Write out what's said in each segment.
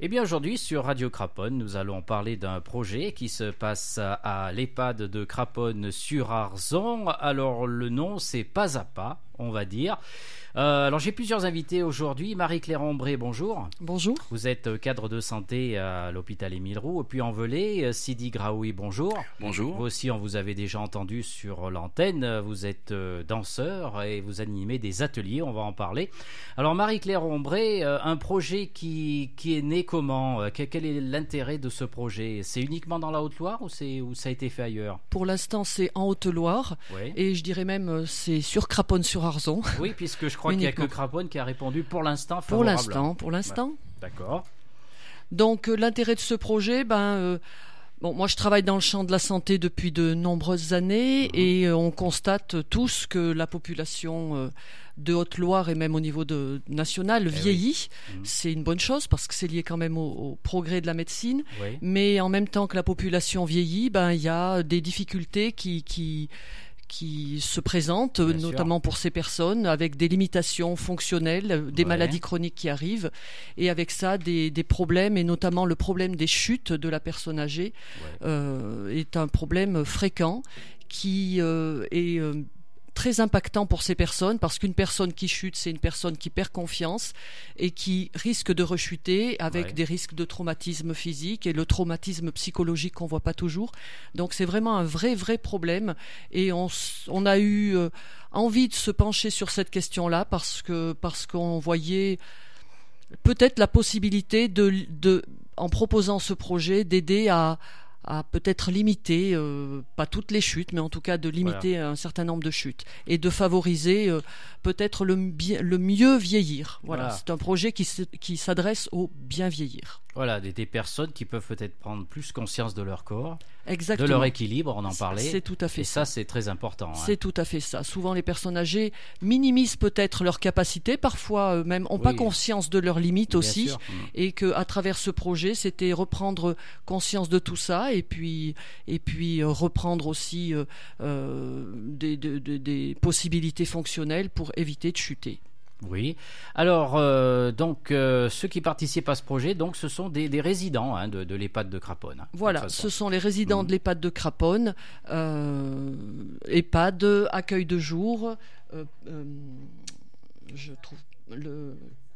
Eh bien aujourd'hui sur Radio Craponne, nous allons parler d'un projet qui se passe à l'EHPAD de Craponne-sur-Arzon. Alors le nom c'est Pas à Pas, on va dire. Alors j'ai plusieurs invités aujourd'hui. Marie-Claire Ombré, bonjour. Bonjour. Vous êtes cadre de santé à l'hôpital Émile Roux. Et puis en Velay, Sidi Graoui, bonjour. Bonjour. Vous aussi, on vous avait déjà entendu sur l'antenne. Vous êtes danseur et vous animez des ateliers, on va en parler. Alors Marie-Claire Ombré, un projet qui est né comment ? Quel est l'intérêt de ce projet ? C'est uniquement dans la Haute-Loire ou ça a été fait ailleurs ? Pour l'instant, c'est en Haute-Loire. Oui. Et je dirais même c'est sur Craponne-sur-Arzon. Oui, puisque je crois qu'il n'y a que Craponne qui a répondu pour l'instant favorable. Pour l'instant. Ouais. D'accord. Donc l'intérêt de ce projet, moi je travaille dans le champ de la santé depuis de nombreuses années et on constate tous que la population de Haute-Loire et même au niveau national vieillit. Oui. C'est une bonne chose parce que c'est lié quand même au progrès de la médecine. Oui. Mais en même temps que la population vieillit, il y a des difficultés qui se présentent, notamment pour ces personnes, avec des limitations fonctionnelles, des maladies chroniques qui arrivent, et avec ça des problèmes, et notamment le problème des chutes de la personne âgée est un problème fréquent qui est très impactant pour ces personnes, parce qu'une personne qui chute, c'est une personne qui perd confiance et qui risque de rechuter avec des risques de traumatisme physique et le traumatisme psychologique qu'on voit pas toujours. Donc c'est vraiment un vrai problème et on a eu envie de se pencher sur cette question-là parce qu'on voyait peut-être la possibilité de en proposant ce projet d'aider à peut-être limiter, pas toutes les chutes, mais en tout cas de limiter un certain nombre de chutes et de favoriser peut-être le mieux vieillir. Voilà. C'est un projet qui s'adresse au bien vieillir. Voilà, des personnes qui peuvent peut-être prendre plus conscience de leur corps, exactement, de leur équilibre, on en parlait. C'est tout à fait ça. Et ça, c'est très important. C'est tout à fait ça. Souvent, les personnes âgées minimisent peut-être leurs capacités, parfois même n'ont pas conscience de leurs limites aussi, et qu'à travers ce projet, c'était reprendre conscience de tout ça, et puis reprendre aussi des possibilités fonctionnelles pour éviter de chuter. Oui. Alors, ceux qui participent à ce projet, donc, ce sont des résidents de l'EHPAD de Craponne. Voilà, ce sont les résidents de l'EHPAD de Craponne, EHPAD, accueil de jour, je trouve le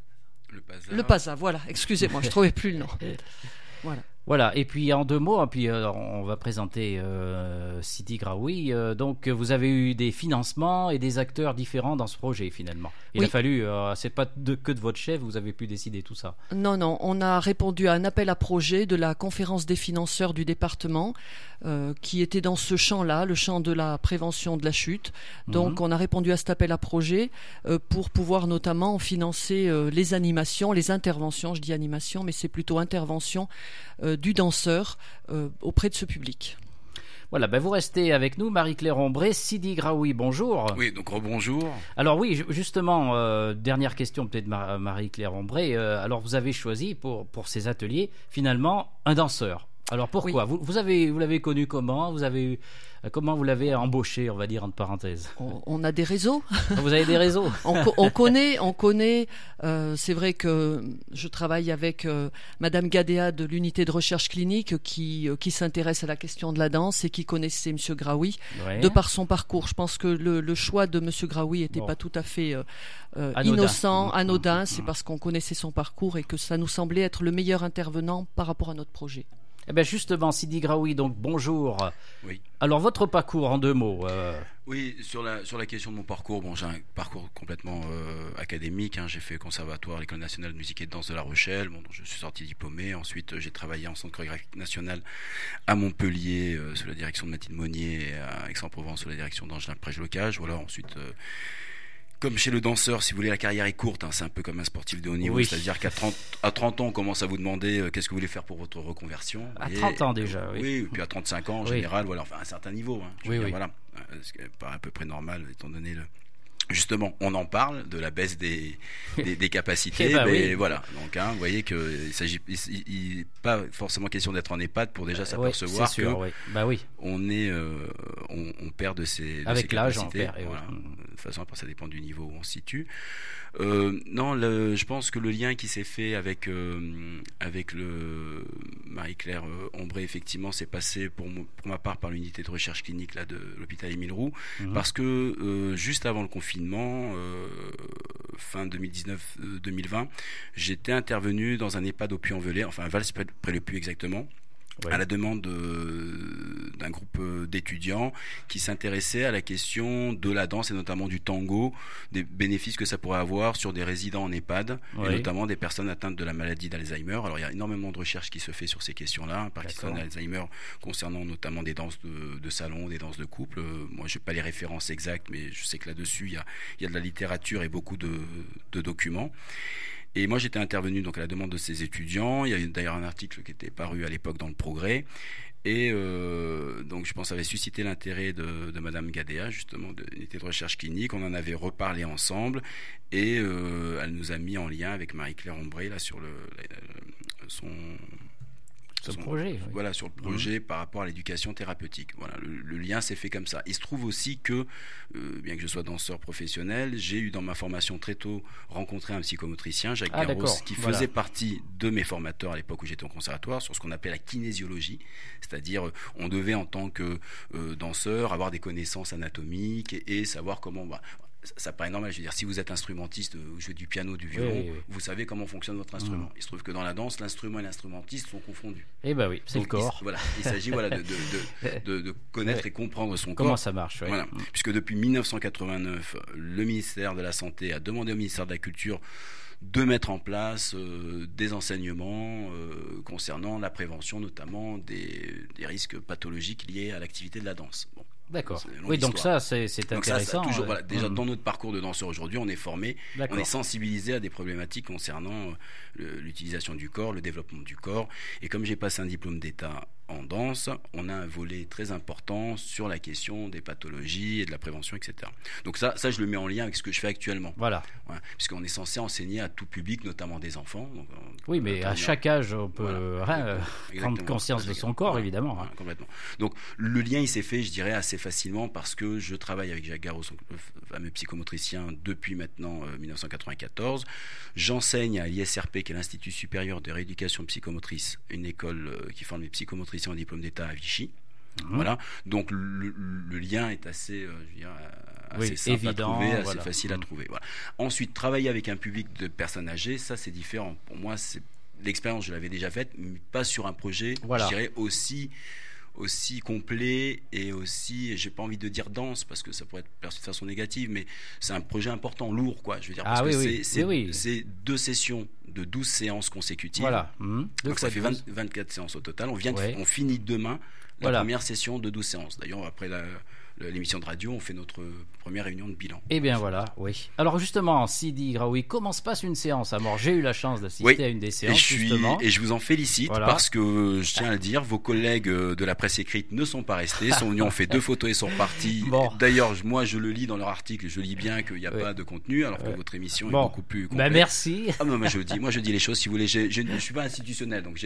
PASA, voilà, excusez-moi, je ne trouvais plus le nom. Voilà, et puis en deux mots, on va présenter Sidi Graoui. Donc vous avez eu des financements et des acteurs différents dans ce projet finalement. Il a fallu, c'est pas que de votre chef, vous avez pu décider tout ça. Non, on a répondu à un appel à projet de la conférence des financeurs du département qui était dans ce champ-là, le champ de la prévention de la chute. Donc on a répondu à cet appel à projet pour pouvoir notamment financer les animations, les interventions, je dis animation, mais c'est plutôt intervention du danseur auprès de ce public. Voilà, vous restez avec nous, Marie-Claire Ombré. Sidi Graoui, bonjour. Oui, donc rebonjour. Alors oui, justement, dernière question peut-être Marie-Claire Ombré. Alors vous avez choisi pour ces ateliers, finalement, un danseur. Alors pourquoi ? Vous l'avez connu comment ? Comment vous l'avez embauché, on va dire, entre parenthèses ? On a des réseaux. Vous avez des réseaux. on connaît. C'est vrai que je travaille avec Madame Gadea de l'unité de recherche clinique qui s'intéresse à la question de la danse et qui connaissait Monsieur Graoui de par son parcours. Je pense que le choix de Monsieur Graoui n'était pas tout à fait innocent, anodin. C'est parce qu'on connaissait son parcours et que ça nous semblait être le meilleur intervenant par rapport à notre projet. Eh bien justement, Sidi Graoui, donc bonjour. Oui. Alors votre parcours en deux mots. Oui, sur la question de mon parcours, j'ai un parcours complètement académique. J'ai fait conservatoire, l'École nationale de musique et de danse de La Rochelle. Donc je suis sorti diplômé. Ensuite, j'ai travaillé en centre chorégraphique national à Montpellier sous la direction de Mathilde Monnier et à Aix-en-Provence sous la direction d'Angelin Prège-Locage. Voilà. Ensuite. Comme chez le danseur, si vous voulez, la carrière est courte, c'est un peu comme un sportif de haut niveau, c'est-à-dire qu'à 30 ans, on commence à vous demander qu'est-ce que vous voulez faire pour votre reconversion. À 30 ans déjà, oui. Et puis à 35 ans, en général, voilà, enfin à un certain niveau. Voilà, ce qui paraît à peu près normal, étant donné justement, on en parle de la baisse des capacités, mais voilà. Donc, vous voyez qu'il s'agit pas forcément question d'être en EHPAD pour déjà s'apercevoir que on perd de ses avec l'âge, capacités. on perd. toute façon, après ça dépend du niveau où on se situe. Non, je pense que le lien qui s'est fait avec le Marie-Claire Ombré, effectivement, s'est passé pour ma part par l'unité de recherche clinique là, de l'hôpital Émile Roux, parce que juste avant le confinement, fin 2019-2020, j'étais intervenu dans un EHPAD au Puy-en-Velay, enfin à Vals près le Puy exactement, à la demande d'un groupe d'étudiants qui s'intéressaient à la question de la danse et notamment du tango, des bénéfices que ça pourrait avoir sur des résidents en EHPAD et notamment des personnes atteintes de la maladie d'Alzheimer. Alors il y a énormément de recherches qui se fait sur ces questions-là, Parkinson et Alzheimer, concernant notamment des danses de salon, des danses de couple. Moi je n'ai pas les références exactes, mais je sais que là-dessus il y a de la littérature et beaucoup de documents. Et moi, j'étais intervenu donc à la demande de ces étudiants. Il y a d'ailleurs un article qui était paru à l'époque dans le Progrès. Et donc, je pense, ça avait suscité l'intérêt de Madame Gadea, justement, de l'unité de recherche clinique. On en avait reparlé ensemble. Et elle nous a mis en lien avec Marie-Claire Ombré, là, sur son projet. Voilà, sur le projet par rapport à l'éducation thérapeutique. Voilà, le lien s'est fait comme ça. Il se trouve aussi que, bien que je sois danseur professionnel, j'ai eu dans ma formation très tôt rencontré un psychomotricien, Jacques Garros, qui faisait partie de mes formateurs à l'époque où j'étais au conservatoire, sur ce qu'on appelait la kinésiologie. C'est-à-dire, on devait en tant que danseur avoir des connaissances anatomiques et savoir comment... Ça paraît normal, je veux dire, si vous êtes instrumentiste, vous jouez du piano, du violon, vous savez comment fonctionne votre instrument. Il se trouve que dans la danse, l'instrument et l'instrumentiste sont confondus. Eh ben oui, c'est donc, le corps. Il s'agit de connaître et comprendre son corps. Comment ça marche, voilà. Puisque depuis 1989, le ministère de la Santé a demandé au ministère de la Culture de mettre en place des enseignements concernant la prévention, notamment des risques pathologiques liés à l'activité de la danse. Bon. D'accord. Oui, donc ça, c'est intéressant. Donc ça, toujours, déjà, dans notre parcours de danseur aujourd'hui, on est formé, on est sensibilisé à des problématiques concernant l'utilisation du corps, le développement du corps. Et comme j'ai passé un diplôme d'État en danse, on a un volet très important sur la question des pathologies et de la prévention, etc. Donc ça, je le mets en lien avec ce que je fais actuellement. Voilà. Ouais, puisqu'on est censé enseigner à tout public, notamment des enfants. Donc, oui, mais à chaque âge, on peut prendre conscience de son corps, évidemment. Voilà, complètement. Donc le lien, il s'est fait, je dirais, assez facilement parce que je travaille avec Jacques Garros, le fameux psychomotricien, depuis maintenant 1994. J'enseigne à l'ISRP, qui est l'Institut supérieur de rééducation psychomotrice, une école qui forme les psychomotriciens en diplôme d'État à Vichy. Voilà. Donc le lien est assez, assez simple évident, à trouver, assez facile à trouver. Voilà. Ensuite, travailler avec un public de personnes âgées, ça c'est différent. Pour moi, l'expérience, je l'avais déjà faite, mais pas sur un projet, je dirais aussi complet et aussi, j'ai pas envie de dire dense parce que ça pourrait être perçu de façon négative, mais c'est un projet important, lourd, quoi. Je veux dire, parce que c'est 2 sessions de 12 séances consécutives. Voilà. Donc ça fait 24 séances au total. On finit demain la première session de 12 séances. D'ailleurs, après l'émission de radio, on fait notre première réunion de bilan. Eh bien voilà, oui. Alors justement, Sidi Graoui, comment se passe une séance? Alors j'ai eu la chance d'assister à une des séances, justement. Et je vous en félicite parce que, je tiens à le dire, vos collègues de la presse écrite ne sont pas restés, sont venus, ont fait 2 photos et sont partis. Bon. D'ailleurs, moi je le lis dans leur article, je lis bien qu'il n'y a pas de contenu, alors que votre émission est beaucoup plus complète. Merci. Moi je dis les choses, si vous voulez. Je ne suis pas institutionnel, donc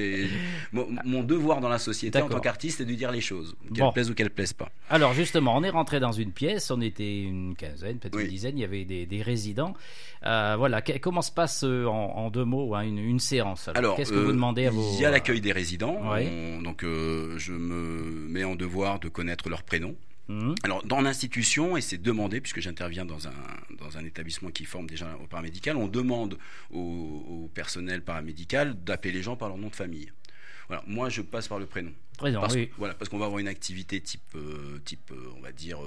mon devoir dans la société en tant qu'artiste, c'est de dire les choses, qu'elles plaisent ou qu'elles plaisent pas. Alors justement, on est rentré dans une pièce, on était une quinzaine, peut-être une dizaine, il y avait des résidents. Voilà, comment se passe en 2 mots une séance? Alors, qu'est-ce que vous demandez à vos... Il y a l'accueil des résidents, donc je me mets en devoir de connaître leur prénom. Alors, dans l'institution, et c'est demandé, puisque j'interviens dans un établissement qui forme déjà au paramédical, on demande au personnel paramédical d'appeler les gens par leur nom de famille. Voilà, moi, je passe par le prénom. Parce qu'on va avoir une activité type on va dire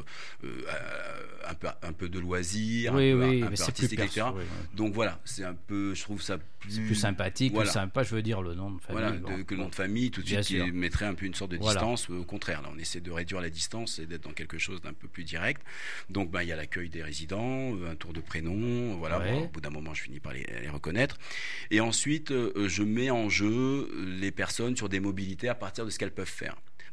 un peu de loisirs, un peu artistique, etc. Donc voilà, c'est un peu, je trouve ça plus sympathique, plus sympa, je veux dire le nom de famille. Que le nom de famille, tout de suite, qui mettrait un peu une sorte de distance. Au contraire, là, on essaie de réduire la distance et d'être dans quelque chose d'un peu plus direct. Donc, il y a l'accueil des résidents, un tour de prénom, voilà. Au bout d'un moment, je finis par les reconnaître. Et ensuite, je mets en jeu les personnes sur des mobilités à partir de ce qu'elles peuvent faire.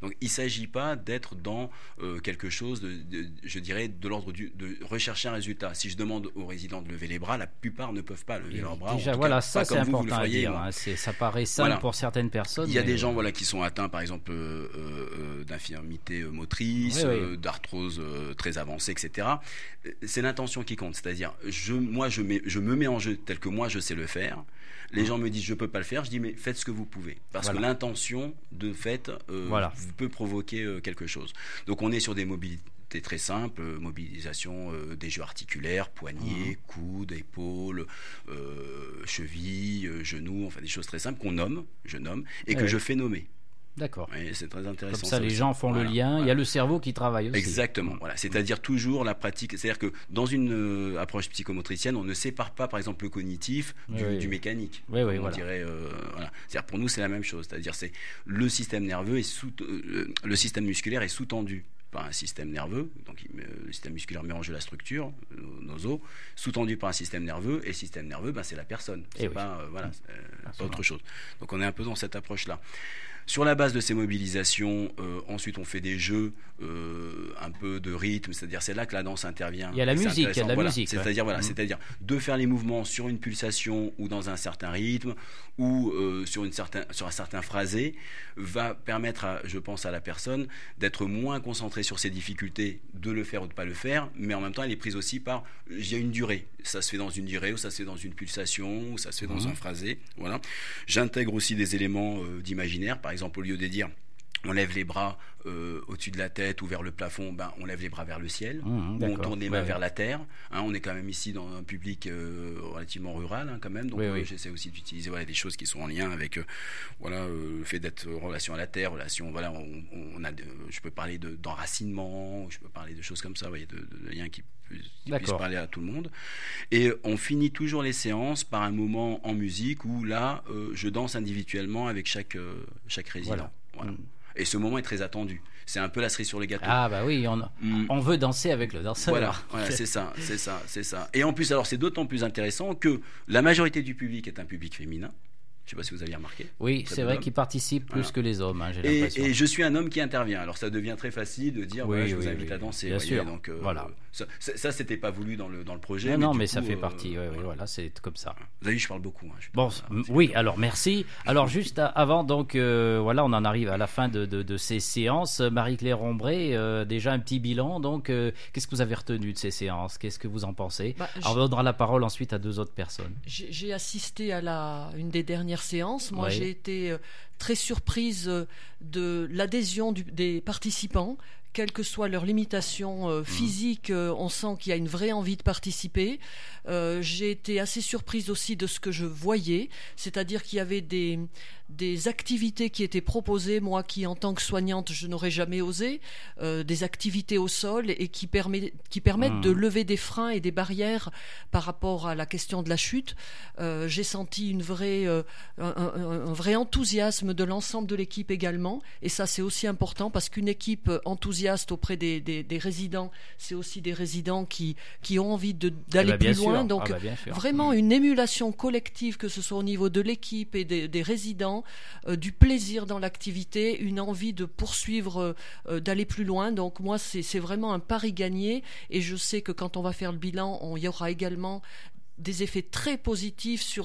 Donc il ne s'agit pas d'être dans quelque chose je dirais de l'ordre de rechercher un résultat. Si je demande aux résidents de lever les bras, la plupart ne peuvent pas lever leurs bras. Déjà, voilà, ça c'est important à dire. Ça paraît simple pour certaines personnes. Il y a des gens qui sont atteints par exemple d'infirmité motrice, d'arthrose très avancée, etc. C'est l'intention qui compte. C'est-à-dire, je me mets en jeu tel que moi je sais le faire. Les gens me disent je peux pas le faire, je dis mais faites ce que vous pouvez parce que l'intention de fait peut provoquer quelque chose. Donc on est sur des mobilités très simples, mobilisation des jeux articulaires, poignets, coudes, épaules, chevilles, genoux, enfin des choses très simples je nomme et que je fais nommer. D'accord. Oui, c'est très intéressant. Comme ça, les gens font le lien. Il y a le cerveau qui travaille aussi. Exactement. Voilà. C'est-à-dire toujours la pratique. C'est-à-dire que dans une approche psychomotricienne, on ne sépare pas, par exemple, le cognitif du mécanique. On dirait. C'est-à-dire pour nous, c'est la même chose. C'est-à-dire c'est le système nerveux le système musculaire est sous-tendu par un système nerveux, donc le système musculaire met en jeu la structure, nos os, sous-tendu par un système nerveux, et le système nerveux, c'est la personne. C'est pas autre chose. Donc on est un peu dans cette approche-là. Sur la base de ces mobilisations, ensuite on fait des jeux un peu de rythme, c'est-à-dire c'est là que la danse intervient. Il y a la musique, c'est-à-dire de faire les mouvements sur une pulsation ou dans un certain rythme ou sur un certain phrasé va permettre, je pense, à la personne d'être moins concentrée sur ses difficultés, de le faire ou de ne pas le faire, mais en même temps elle est prise aussi par, il y a une durée, ça se fait dans une durée ou ça se fait dans une pulsation ou ça se fait dans un phrasé. Voilà. J'intègre aussi des éléments d'imaginaire. Par exemple, au lieu de dire on lève les bras au-dessus de la tête ou vers le plafond, on lève les bras vers le ciel, ou on tourne les mains vers la terre. On est quand même ici dans un public relativement rural quand même, donc j'essaie aussi d'utiliser des choses qui sont en lien avec le fait d'être en relation à la terre, je peux parler d'enracinement, je peux parler de choses comme ça, de liens qui puissent parler à tout le monde. Et on finit toujours les séances par un moment en musique où là, je danse individuellement avec chaque résident. Voilà. Et ce moment est très attendu. C'est un peu la cerise sur les gâteaux. Ah bah oui, on veut danser avec le danseur. Voilà, c'est ça. Et en plus, alors c'est d'autant plus intéressant que la majorité du public est un public féminin. Je ne sais pas si vous aviez remarqué. Oui, c'est vrai qu'ils participent plus que les hommes, j'ai l'impression. Et je suis un homme qui intervient. Alors ça devient très facile de dire je vous invite à danser. Bien sûr. Donc, ça c'était pas voulu dans le projet. Non, mais ça fait partie. C'est comme ça. Vous avez vu, je parle beaucoup. Alors merci. Alors juste avant, donc on en arrive à la fin de ces séances. Marie-Claire Ombré, déjà un petit bilan. Donc, qu'est-ce que vous avez retenu de ces séances? Qu'est-ce que vous en pensez? Alors, on donnera la parole ensuite à deux autres personnes. J'ai assisté à une des dernières séances. Moi, j'ai été très surprise de l'adhésion des participants. Quelle que soit leur limitation physique, on sent qu'il y a une vraie envie de participer. J'ai été assez surprise aussi de ce que je voyais, c'est-à-dire qu'il y avait des activités qui étaient proposées, moi qui en tant que soignante je n'aurais jamais osé, des activités au sol et qui permettent de lever des freins et des barrières par rapport à la question de la chute. J'ai senti un vrai enthousiasme de l'ensemble de l'équipe également, et ça c'est aussi important parce qu'une équipe enthousiaste auprès des résidents, c'est aussi des résidents qui ont envie d'aller plus loin. Donc vraiment une émulation collective, que ce soit au niveau de l'équipe et des résidents, du plaisir dans l'activité, une envie de poursuivre, d'aller plus loin. Donc moi c'est vraiment un pari gagné, et je sais que quand on va faire le bilan, il y aura également des effets très positifs sur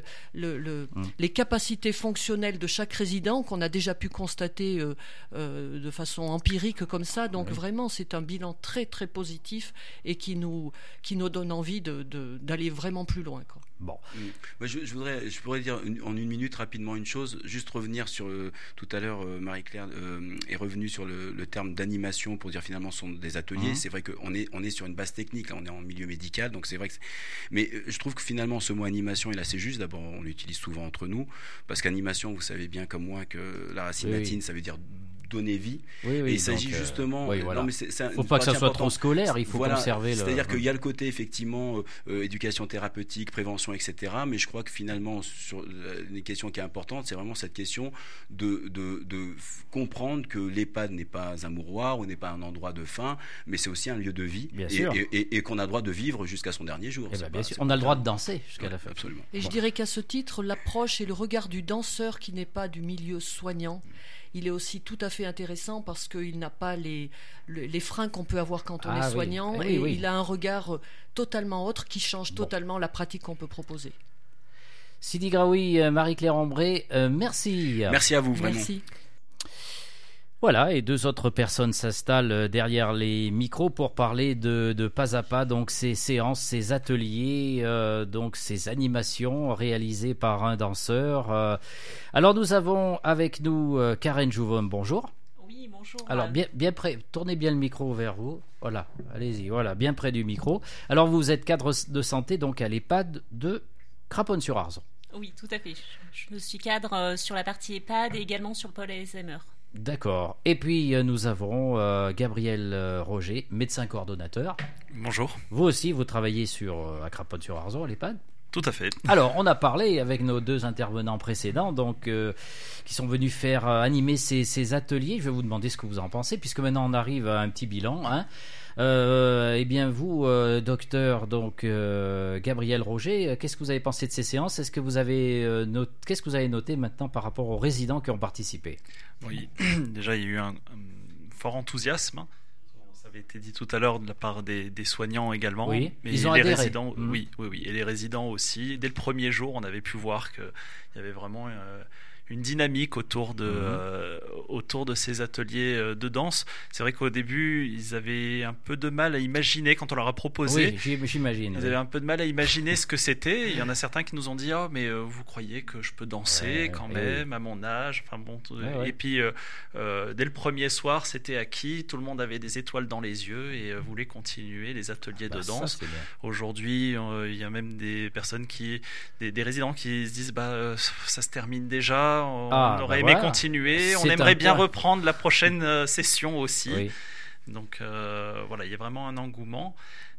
les capacités fonctionnelles de chaque résident qu'on a déjà pu constater de façon empirique comme ça. Donc vraiment, c'est un bilan très très positif et qui nous donne envie d'aller vraiment plus loin, quoi. Bon. Je pourrais dire en une minute rapidement une chose, juste revenir sur tout à l'heure, Marie-Claire est revenue sur le terme d'animation pour dire finalement ce sont des ateliers. C'est vrai qu'on est sur une base technique, là on est en milieu médical, donc c'est vrai que mais je trouve que finalement ce mot animation est assez juste. D'abord on l'utilise souvent entre nous parce qu'animation, vous savez bien comme moi que la racine latine ça veut dire donner vie. Et il s'agit justement. Non, mais faut pas que ça soit trop scolaire. Il faut conserver. C'est-à-dire qu'il y a le côté effectivement éducation thérapeutique, prévention, etc. Mais je crois que finalement sur une question qui est importante, c'est vraiment cette question de comprendre que l'EHPAD n'est pas un mouroir ou n'est pas un endroit de fin, mais c'est aussi un lieu de vie et qu'on a le droit de vivre jusqu'à son dernier jour. Bien sûr. On a le droit de danser jusqu'à la fin. Absolument. Et je dirais qu'à ce titre, l'approche et le regard du danseur qui n'est pas du milieu soignant, il est aussi tout à fait intéressant parce qu'il n'a pas les freins qu'on peut avoir quand on est soignant, oui. et il a un regard totalement autre qui change totalement la pratique qu'on peut proposer. Sidi Graoui, Marie-Claire Ombré, merci. Merci à vous, vraiment. Merci. Voilà, et 2 autres personnes s'installent derrière les micros pour parler de Pas à Pas, donc ces séances, ces ateliers, donc ces animations réalisées par un danseur. Alors nous avons avec nous Karen Jouvom, bonjour. Oui, bonjour. Alors bien près, tournez bien le micro vers vous. Voilà, allez-y, voilà, bien près du micro. Alors vous êtes cadre de santé donc à l'EHPAD de Craponne-sur-Arzon. Oui, tout à fait. Je me suis cadre sur la partie EHPAD et également sur le pôle Alzheimer. D'accord. Et puis nous avons Gabriel Roger, médecin coordonnateur. Bonjour. Vous aussi, vous travaillez à Craponne-sur-Arzon, à l'EHPAD. Tout à fait. Alors, on a parlé avec nos 2 intervenants précédents, donc qui sont venus faire animer ces ateliers. Je vais vous demander ce que vous en pensez, puisque maintenant on arrive à un petit bilan. Eh bien, vous, docteur, donc Gabriel Roger, qu'est-ce que vous avez pensé de ces séances ? Est-ce que vous avez qu'est-ce que vous avez noté maintenant par rapport aux résidents qui ont participé ? Oui, déjà il y a eu un fort enthousiasme. Ça avait été dit tout à l'heure de la part des soignants également. Oui, mais ils ont les adhéré. Résidents, oui, et les résidents aussi. Dès le premier jour, on avait pu voir qu'il y avait vraiment une dynamique autour de ces ateliers de danse. C'est vrai qu'au début, ils avaient un peu de mal à imaginer quand on leur a proposé. Oui, j'imagine. Ils avaient un peu de mal à imaginer ce que c'était. Il y en a certains qui nous ont dit « Ah, mais vous croyez que je peux danser quand même à mon âge ?» Enfin bon. Et puis, dès le premier soir, c'était acquis. Tout le monde avait des étoiles dans les yeux et voulait continuer les ateliers de danse. Aujourd'hui, il y a même des personnes des résidents qui se disent « Ça se termine déjà. On aurait aimé continuer. On aimerait bien reprendre la prochaine session aussi. » Oui. Donc voilà, il y a vraiment un engouement.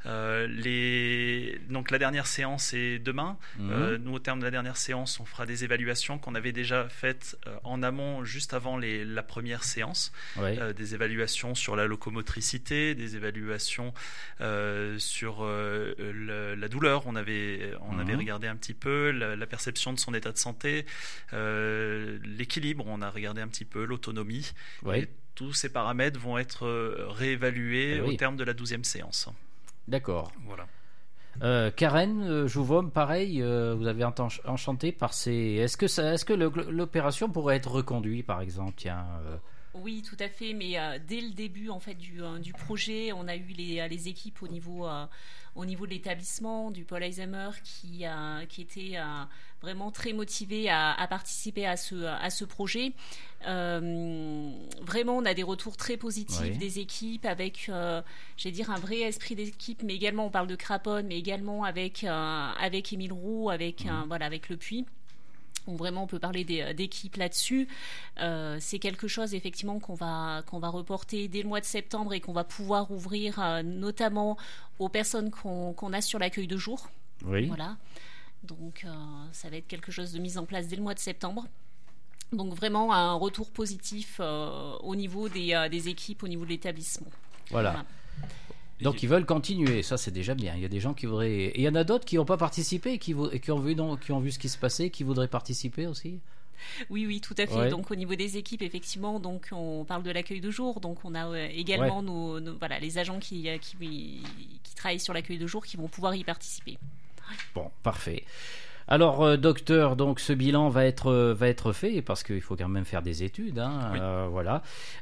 Donc la dernière séance est demain. Nous, au terme de la dernière séance, on fera des évaluations qu'on avait déjà faites en amont, juste avant la première séance. Des évaluations sur la locomotricité, des évaluations sur la douleur. On avait regardé un petit peu la perception de son état de santé, l'équilibre. On a regardé un petit peu l'autonomie. Et tous ces paramètres vont être réévalués au terme de la 12e séance. D'accord. Voilà. Karen Jouvom, pareil, vous avez enchanté par ces. Est-ce que l'opération pourrait être reconduite, par exemple, Oui, tout à fait. Mais dès le début en fait du projet, on a eu les équipes au niveau de l'établissement du pôle Alzheimer qui étaient vraiment très motivés à participer à ce projet. Vraiment, on a des retours très positifs des équipes avec, un vrai esprit d'équipe, mais également on parle de Craponne, mais également avec Émile Roux, avec Le Puy. Donc vraiment, on peut parler d'équipe là-dessus. C'est quelque chose effectivement qu'on va reporter dès le mois de septembre et qu'on va pouvoir ouvrir notamment aux personnes qu'on a sur l'accueil de jour. Oui. Voilà. Donc ça va être quelque chose de mis en place dès le mois de septembre. Donc vraiment un retour positif au niveau des équipes, au niveau de l'établissement. Voilà. Donc ils veulent continuer, ça c'est déjà bien. Il y a des gens qui voudraient, et il y en a d'autres qui n'ont pas participé et qui ont vu ce qui se passait, qui voudraient participer aussi. Oui, tout à fait. Donc au niveau des équipes, effectivement, donc on parle de l'accueil de jour. Donc on a également les agents qui travaillent sur l'accueil de jour qui vont pouvoir y participer. Bon, parfait. Alors, docteur, donc ce bilan va être fait parce qu'il faut quand même faire des études, voilà.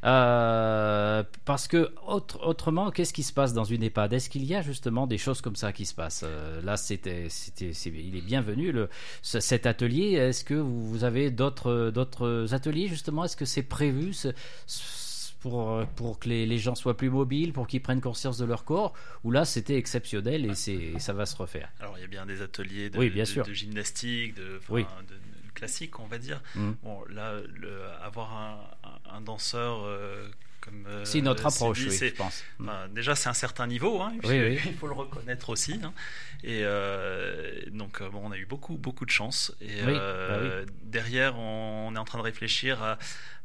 Parce que autrement, qu'est-ce qui se passe dans une EHPAD ? Est-ce qu'il y a justement des choses comme ça qui se passent ? Là, il est bienvenu cet atelier. Est-ce que vous avez d'autres ateliers justement ? Est-ce que c'est prévu pour que les gens soient plus mobiles, pour qu'ils prennent conscience de leur corps, ou là c'était exceptionnel et ça va se refaire. Alors il y a bien des ateliers de gymnastique, de classique, on va dire. Bon, là, avoir un danseur comme c'est notre approche, je pense. Déjà, c'est un certain niveau, il faut le reconnaître aussi. Et donc, on a eu beaucoup de chance. Et derrière, on est en train de réfléchir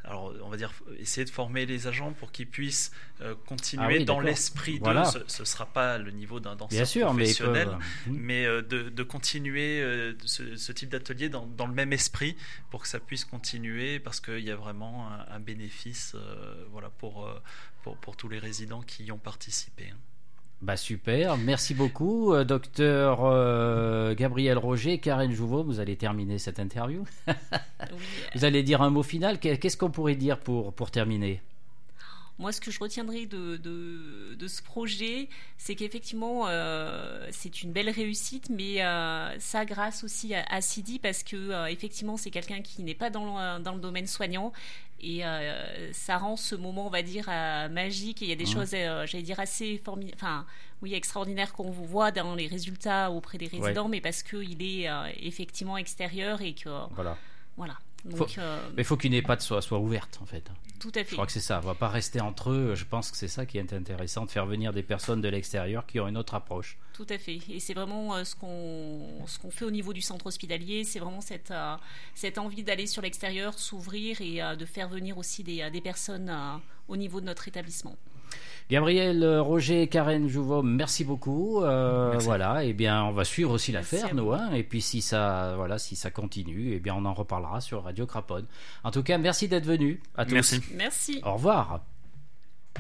alors on va dire essayer de former les agents pour qu'ils puissent continuer dans l'esprit de, ce sera pas le niveau d'un danseur professionnel, mais de continuer ce type d'atelier dans le même esprit pour que ça puisse continuer, parce qu'il y a vraiment un bénéfice pour tous les résidents qui y ont participé. Bah super, merci beaucoup, docteur Gabriel Roger. Karen Jouveau, vous allez terminer cette interview. Vous allez dire un mot final. Qu'est-ce qu'on pourrait dire pour terminer? Moi, ce que je retiendrai de ce projet, c'est qu'effectivement, c'est une belle réussite, mais ça grâce aussi à Sidi, parce que effectivement, c'est quelqu'un qui n'est pas dans le domaine soignant, et ça rend ce moment, on va dire, magique. Et il y a des choses, j'allais dire, assez extraordinaires qu'on voit dans les résultats auprès des résidents, mais parce qu'il est effectivement extérieur et que voilà. Donc, mais il faut qu'une EHPAD soit ouverte, en fait. Tout à fait. Je crois que c'est ça. On ne va pas rester entre eux. Je pense que c'est ça qui est intéressant, de faire venir des personnes de l'extérieur qui ont une autre approche. Tout à fait. Et c'est vraiment ce qu'on fait au niveau du centre hospitalier. C'est vraiment cette envie d'aller sur l'extérieur, s'ouvrir et de faire venir aussi des personnes au niveau de notre établissement. Gabriel Roger, Karen Jouveau, merci beaucoup. Merci. Voilà, et bien on va suivre aussi l'affaire, nous, et puis si ça continue, et bien on en reparlera sur Radio Craponne. En tout cas, merci d'être venu à tous. Merci. Merci. Au revoir.